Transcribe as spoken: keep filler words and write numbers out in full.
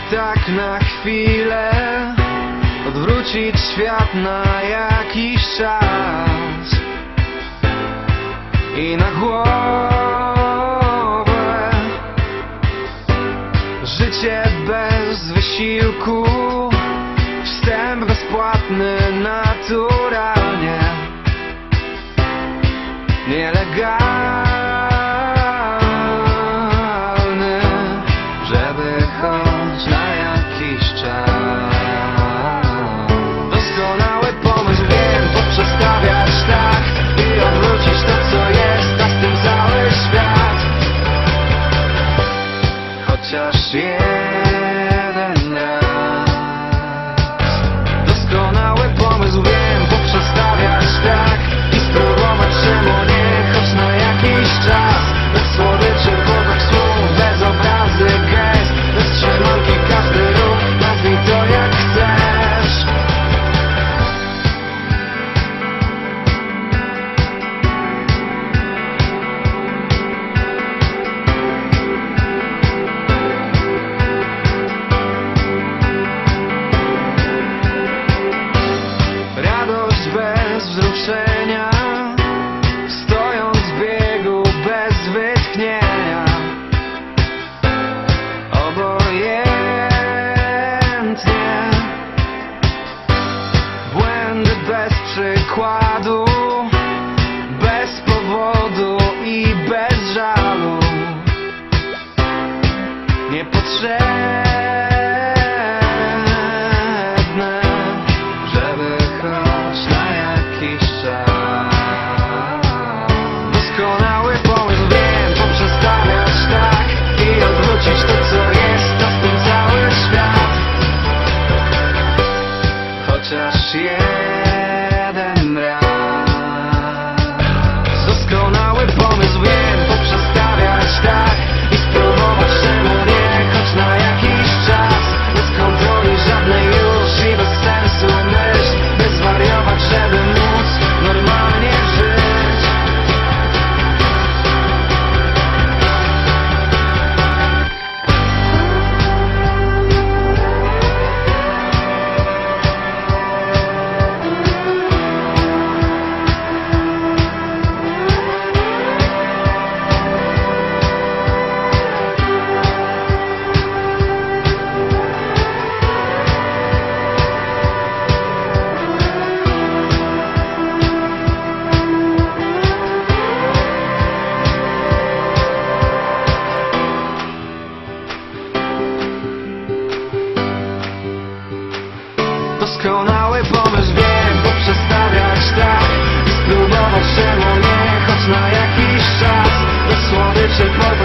tak na chwilę odwrócić świat na jakiś czas i na głowę. Życie bez wysiłku, wstęp bezpłatny naturalnie, nielegalny, żeby choć na jakiś czas. Doskonały pomysł, wiem, poprzestawiać tak i odwrócić to, co jest, a z tym cały świat. Chociaż jeden raz. Doskonały pomysł, wiem, poprzestawiać tak i spróbować, czemu nie, choć na jakiś czas. Bez słodyczy, podach słów, bez obrazy, gest, bez trzymanki, każdy ruch, nazwij to jak chcesz. Radość bez wzruszenia, stojąc w biegu bez wytchnienia, obojętnie. Błędy bez przykładu, bez powodu i bez żalu, niepotrzebne, żeby choć na jakiś czas. Doskonały pomysł, wiem, poprzestawiać tak i odwrócić to, co jest, a z tym cały świat. Chociaż jeden raz. Doskonały pomysł, wiem, poprzestawiać tak i spróbować, czemu nie, choć na jakiś czas. Bez kontroli żadnej już i bez sensu myśl, by zwariować, żeby móc normalnie żyć. Doskonały pomysł, wiem, poprzestawiać tak i spróbować, czemu nie, choć na jakiś czas. Bez słodyczy,